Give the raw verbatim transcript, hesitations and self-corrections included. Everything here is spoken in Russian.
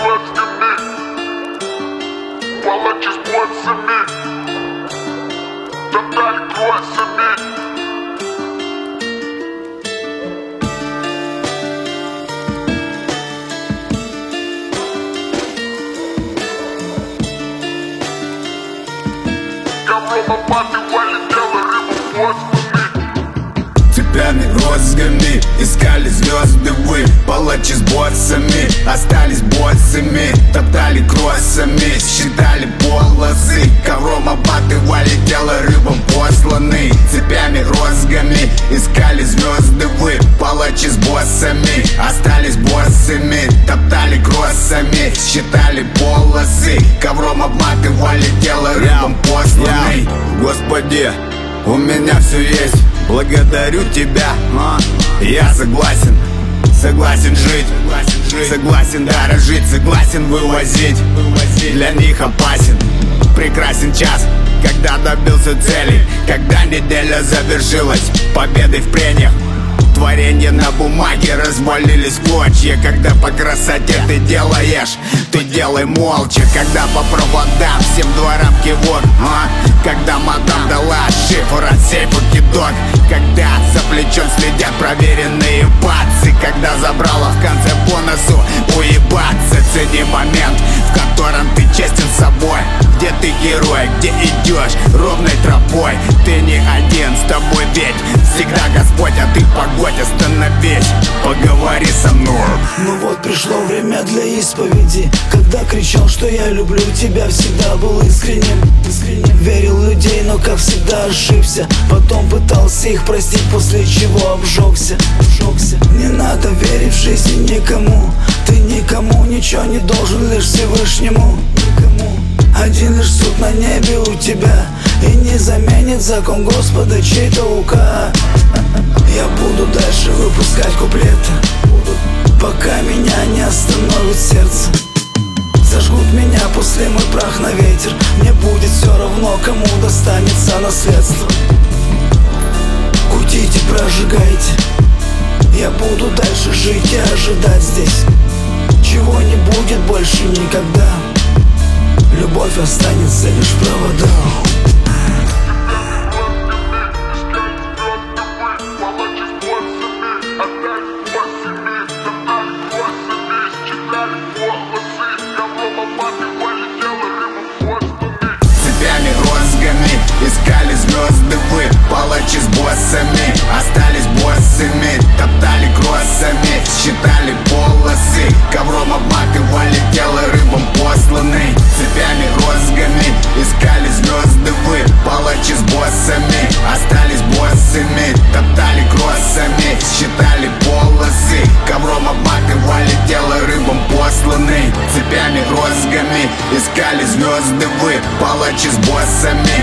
розгами, палачи с боссами, топтали кроссами. Ковром обматывали тело рыбу хвостами. Цепями, розгами искали звезды вы. Палачи с боссами остались боссами. Топтали кроссами, считали полосы. Ковром обматывали тело рыбам посланы. Цепями, розгами искали звезды вы. Палачи с боссами остались боссами. Топтали кроссами, считали полосы. Ковром обматывали тело рыбам посланы. Господи, у меня все есть, благодарю тебя, а? Я согласен, согласен жить, согласен дорожить, согласен вывозить. Для них опасен, прекрасен час, когда добился цели, когда неделя завершилась победой в прениях. Творенья на бумаге развалились в клочья. Когда по красоте ты делаешь, ты делай молча. Когда по проводам всем дворам кивок, а? Когда мадам дала шифр от сейфа кидок. Когда за плечом следят проверенные пацы. Когда забрала в конце по носу уебаться. Цени момент, в котором ты честен с собой. Где ты герой, где идешь ровной тропой. Ты не один, с тобой ведь всегда Господь, а ты погодь, остановись, поговори со мной. Ну вот пришло время для исповеди. Когда кричал, что я люблю тебя, всегда был искренним, искренним. Верил в людей, но как всегда ошибся. Потом пытался их простить, после чего обжегся, обжегся. Не надо верить в жизнь никому. Ты никому ничего не должен, лишь Всевышнему. Никому. Один лишь суд на небе у тебя, и не заменит закон Господа чей-то указ. Я буду дальше выпускать куплеты, пока меня не остановит сердце. Зажгут меня после мой прах на ветер. Мне будет все равно, кому достанется наследство. Кутите, прожигайте. Я буду дальше жить и ожидать здесь. Чего не будет больше никогда. Любовь останется лишь в проводах. Цепями, розгами искали звезды вы. Палачи с боссами остались боссами. Топтали кроссами, считали полосы. Ковром обматывали тело рыбам посланы. Цепями, розгами искали звезды вы. Палачи с боссами остались боссами. Топтали кроссами, считали полосы. Ковром обматывали тело рыбам посланы. Цепями, розгами искали звезды вы. Палачи с боссами